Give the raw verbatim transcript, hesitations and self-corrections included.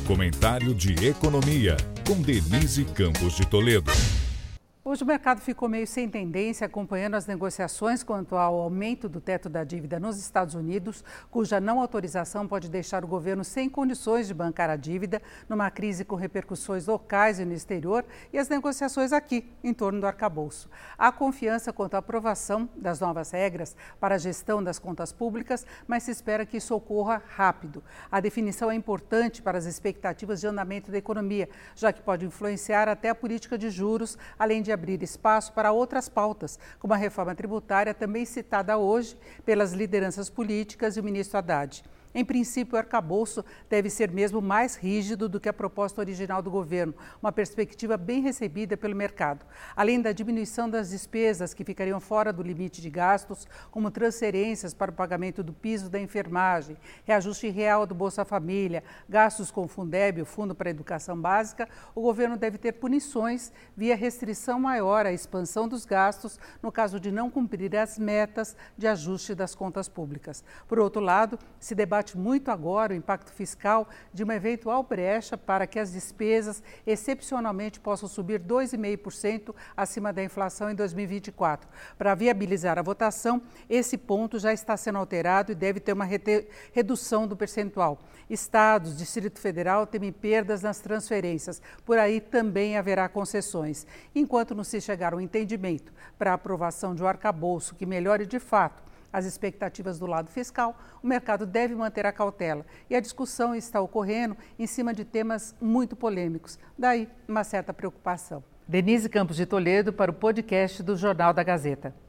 Comentário de Economia, com Denise Campos de Toledo. Hoje o mercado ficou meio sem tendência, acompanhando as negociações quanto ao aumento do teto da dívida nos Estados Unidos, cuja não autorização pode deixar o governo sem condições de bancar a dívida, numa crise com repercussões locais e no exterior, e as negociações aqui, em torno do arcabouço. Há confiança quanto à aprovação das novas regras para a gestão das contas públicas, mas se espera que isso ocorra rápido. A definição é importante para as expectativas de andamento da economia, já que pode influenciar até a política de juros, além de abrir espaço para outras pautas, como a reforma tributária, também citada hoje pelas lideranças políticas e o ministro Haddad. Em princípio, o arcabouço deve ser mesmo mais rígido do que a proposta original do governo, uma perspectiva bem recebida pelo mercado. Além da diminuição das despesas que ficariam fora do limite de gastos, como transferências para o pagamento do piso da enfermagem, reajuste real do Bolsa Família, gastos com o Fundeb, o Fundo para a Educação Básica, o governo deve ter punições via restrição maior à expansão dos gastos no caso de não cumprir as metas de ajuste das contas públicas. Por outro lado, se debate muito agora o impacto fiscal de uma eventual brecha para que as despesas excepcionalmente possam subir dois vírgula cinco por cento acima da inflação em dois mil e vinte e quatro. Para viabilizar a votação, esse ponto já está sendo alterado e deve ter uma redução do percentual. Estados, Distrito Federal temem perdas nas transferências, por aí também haverá concessões. Enquanto não se chegar a um entendimento para a aprovação de um arcabouço que melhore de fato as expectativas do lado fiscal, o mercado deve manter a cautela. E a discussão está ocorrendo em cima de temas muito polêmicos. Daí, uma certa preocupação. Denise Campos de Toledo para o podcast do Jornal da Gazeta.